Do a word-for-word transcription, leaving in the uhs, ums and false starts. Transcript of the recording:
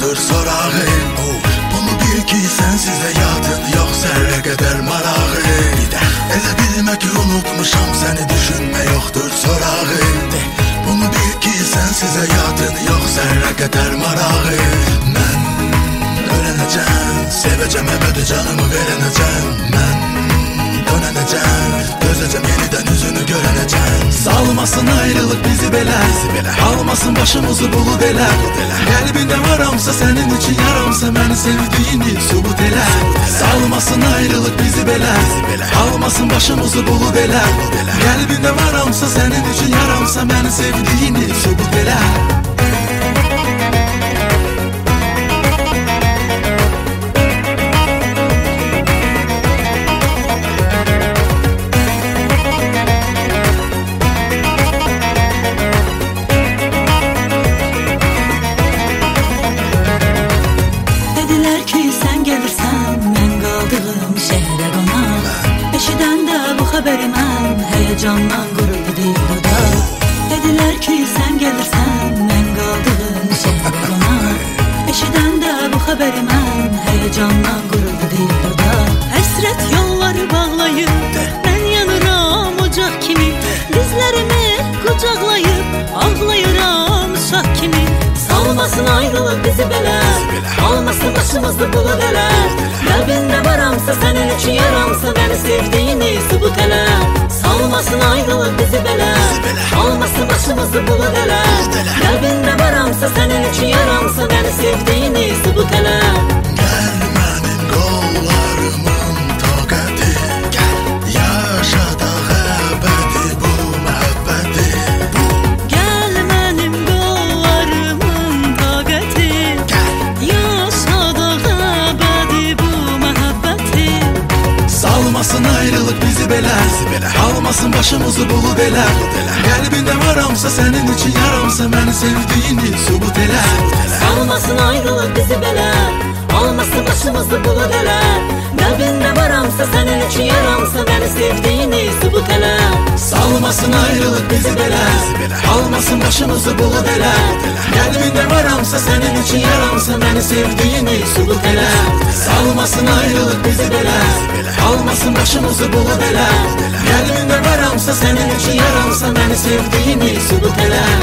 yoxdur sorağın. Bunu bil ki sensiz həyatın yox zərrə qədər marağı. Elə bilmə ki unutmuşam səni, düşünmə yoxdur sorağın. Bunu bil ki sensiz həyatın yox zərrə qədər marağı. Mən ölənəcəm, sevəcəm əbədi canımı verənəcəm. Mən dönənəcəm, gözəcəm yenidən üzünü görənəcəm. Salmasın ayrılık bizi belə, almasın başımızı bulud elə. Qəlbində varamsa sənin üçün yaramsa, məni sevdiyini sübut elə. Salmasın ayrılık bizi belə, almasın başımızı bulud elə. Qəlbində varamsa sənin üçün yaramsa, məni sevdiyini sübut elə. Xəbərimən həyəcandan quruldu dilada. Dedilər ki sən gəlirsən, mən qaldığım şəhərə qonaq. Eşidəndə bu xəbərimən həyəcandan quruldu dilada. Həsrət yolları bağlayıb, mən yanıram ocaq kimi. Dizlərimi qucaqlayıb, ağlayıram uşaq kimi. Salmasın ayrılıq bizi belə, almasın başımızı bulud elə. Qəlbində varamsa sənin üçün yaramsa, məni sevdiyini sübut elə. Salmasın ayrılıq bizi belə, almasın başımızı bulud elə. Qəlbində varamsa sənin üçün yaramsa, məni sevdiyini sübut elə. Gəl mənim qollarımın taqəti, yaşadaq əbədi bu məhəbbəti. Gəl mənim qollarımın taqəti, yaşadaq əbədi bu məhəbbəti. Salmasın ayrılık bizi belə, almasın başımızı bulud elə. Qəlbində varamsa sənin üçün yaramsa, məni sevdiyini sübut elə. Salmasın ayrılıq bizi belə, almasın başımızı bulud elə. Qəlbində varamsa sənin üçün yaramsa, məni sevdiyini sübut elə. Salmasın ayrılık bizi belə, almasın başımızı bulud elə. Qəlbində varamsa sənin üçün yaramsa, məni sevdiyini sübut elə. Salmasın ayrılık bizi belə, almasın başımızı bulud elə. Qəlbində varamsa sənin üçün yaramsa, məni sevdiyini sübut elə.